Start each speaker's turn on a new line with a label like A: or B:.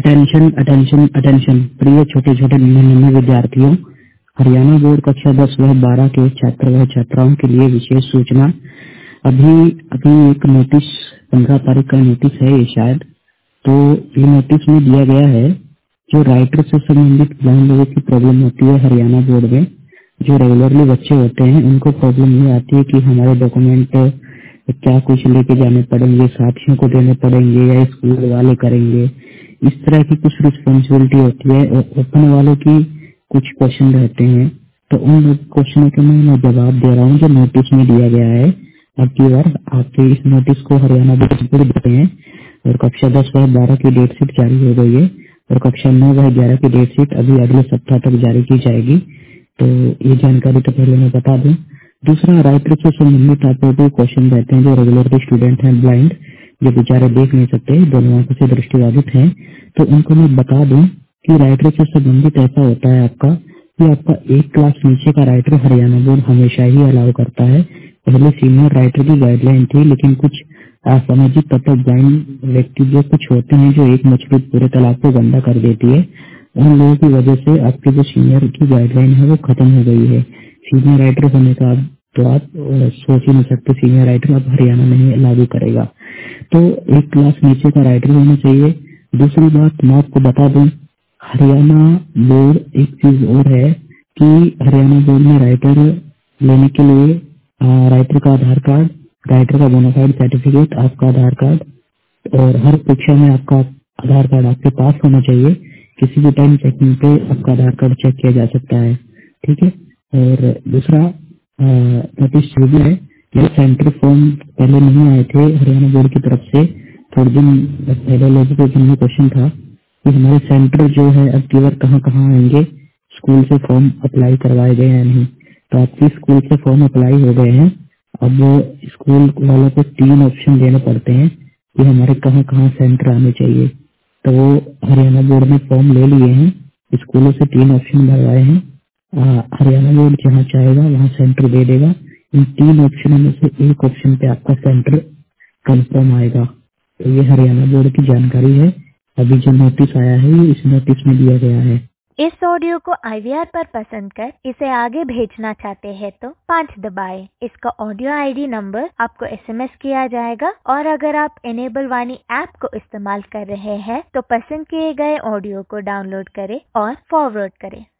A: Attention attention attention प्रिय छोटे छोटे नन्हे विद्यार्थियों, हरियाणा बोर्ड कक्षा 10 व 12 के छात्र व छात्राओं के लिए विशेष सूचना। अभी अभी एक नोटिस 15 तारीख का नोटिस है ये शायद, तो ये नोटिस में दिया गया है जो राइटर से संबंधित ब्लाइंड लोगों की प्रॉब्लम होती है हरियाणा बोर्ड में। जो रेगुलरली बच्चे होते हैं उनको प्रॉब्लम ये आती है कि हमारे डॉक्यूमेंट क्या कुछ लेके जाने पड़ेंगे, साथियों को देने पड़ेंगे या स्कूल वाले करेंगे, इस तरह की कुछ रिस्पॉन्सिबिलिटी होती है। और ओपन वालों की कुछ क्वेश्चन रहते हैं, तो उन क्वेश्चनों के मैं जवाब दे रहा हूँ जो नोटिस में दिया गया है। अब की बार आपके इस नोटिस को हरियाणा बोर्ड पर देते हैं और कक्षा 10 व 12 की डेट शीट जारी हो गई है और कक्षा 9 व 11 की डेट शीट अभी अगले सप्ताह तक जारी की जाएगी। तो ये जानकारी तो पहले मैं बता दूं। दूसरा, राइटर से संबंधित आपको कोई क्वेश्चन रहते हैं जो रेगुलर स्टूडेंट हैं ब्लाइंड, जो बेचारे देख नहीं सकते, दोनों आंखों से दृष्टिबाधित हैं, तो उनको मैं बता दूं कि राइटर से संबंधित ऐसा होता है आपका कि आपका एक क्लास नीचे का राइटर हरियाणा बोर्ड हमेशा ही अलाउ करता है। पहले सीनियर राइटर की गाइडलाइन थी, लेकिन कुछ असामाजिक तत्व ब्लाइंड व्यक्ति जो कुछ होते हैं जो एक मछली पूरे तालाब को गंदा कर देती है, उन लोगों की वजह से आपकी जो सीनियर की गाइडलाइन है वो खत्म हो गई है। सीनियर राइटर होने का तो आप सोच ही नहीं सकते, सीनियर राइटर अब हरियाणा नहीं लागू करेगा। तो एक क्लास नीचे का राइटर होना चाहिए। दूसरी बात मैं आपको बता दूं, हरियाणा बोर्ड एक चीज और है कि हरियाणा बोर्ड में राइटर लेने के लिए राइटर का आधार कार्ड, राइटर का बोनाफाइड सर्टिफिकेट, आपका आधार कार्ड और हर परीक्षा में आपका आधार कार्ड आपके पास होना चाहिए। किसी भी टाइम चेकिंग पे आपका आधार कार्ड चेक किया जा सकता है, ठीक है। और दूसरा नोटिस ये भी है कि सेंटर फॉर्म पहले नहीं आए थे हरियाणा बोर्ड की तरफ से। थोड़े दिन पहले लोगों को क्वेश्चन था कि हमारे सेंटर जो है अब की बार कहाँ कहाँ आएंगे, स्कूल से फॉर्म अप्लाई करवाए गए हैं नहीं, तो आपके स्कूल से फॉर्म अप्लाई हो गए हैं। अब स्कूल वालों को 3 ऑप्शन देने पड़ते हैं कि हमारे कहाँ कहाँ सेंटर आने चाहिए। तो वो हरियाणा बोर्ड ने फॉर्म ले लिए हैं, स्कूलों से 3 ऑप्शन भरवाए हैं। हरियाणा बोर्ड जहाँ चाहेगा वहाँ सेंटर दे देगा। इन 3 ऑप्शनों में से एक ऑप्शन पे आपका सेंटर कंफर्म आएगा। तो ये हरियाणा बोर्ड की जानकारी है। अभी जो नोटिस आया है ये इस नोटिस में दिया गया है।
B: इस ऑडियो को IVR पर पसंद कर इसे आगे भेजना चाहते हैं तो 5 दबाएं। इसका ऑडियो ID नंबर आपको SMS किया जाएगा और अगर आप इनेबल वाणी ऐप को इस्तेमाल कर रहे हैं तो पसंद किए गए ऑडियो को डाउनलोड करें और फॉरवर्ड करें।